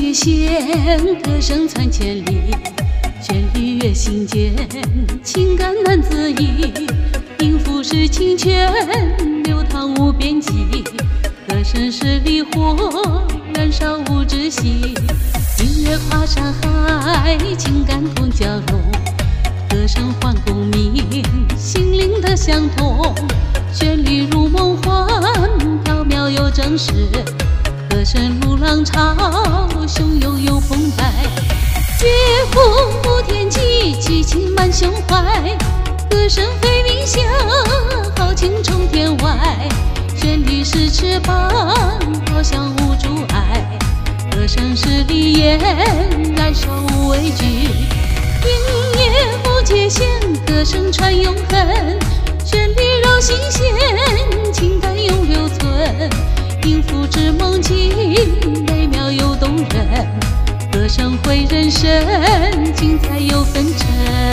界限，歌声传千里，旋律越心间，情感难自已。音符是清泉，流淌无边际，歌声是烈火，燃烧无止息。音乐跨山海，情感同交融，歌声唤共鸣，心灵的相通。旋律如梦幻，缥缈又真实，歌声如浪潮，汹涌又澎湃。乐府无天际，激情满胸怀，歌声飞云霄，豪情冲天外。旋律是翅膀，翱翔无阻碍，歌声是利焰，燃烧无畏惧。音乐无界限，歌声传永恒，旋律绕心弦，情感永留存。音符织梦境，美妙又动人，歌声绘人生，精彩又纷呈。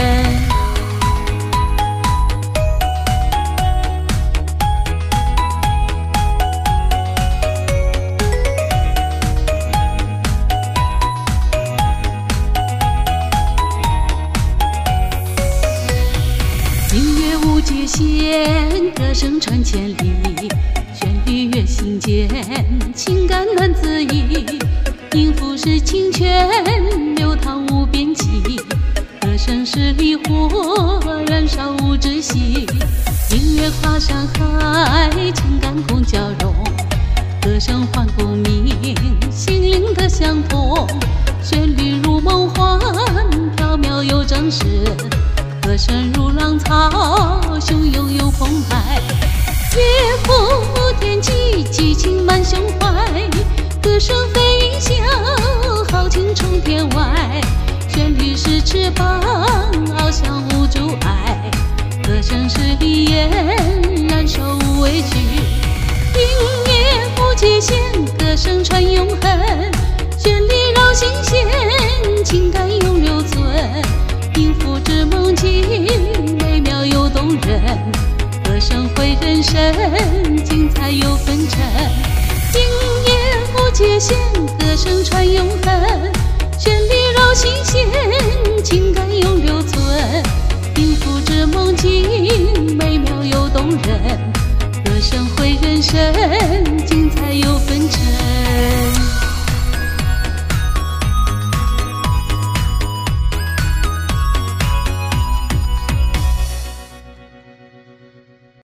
音乐无界限，歌声传千里，旋律越心间，情感难自已。音符是清泉，流淌无边际，歌声是烈火，燃烧无止息。音乐跨山海，情感共交融，歌声唤共鸣，心灵的相通。旋律如梦幻，缥缈又真实，歌声如浪潮，汹涌又澎湃。乐府无天际，激情满胸怀，歌声飞云霄，豪情冲天外。旋律是翅膀，翱翔无阻碍，歌声是利焰，燃烧无畏惧。音乐无界限，歌声传永恒，旋律绕心弦，情感永留存。音符织梦境，美妙又动人，歌声绘人生，精彩又纷呈。音乐无界限，歌声传永恒，旋律绕心弦，情感永留存。音符织梦境，美妙又动人，歌声绘人生，精彩又纷呈。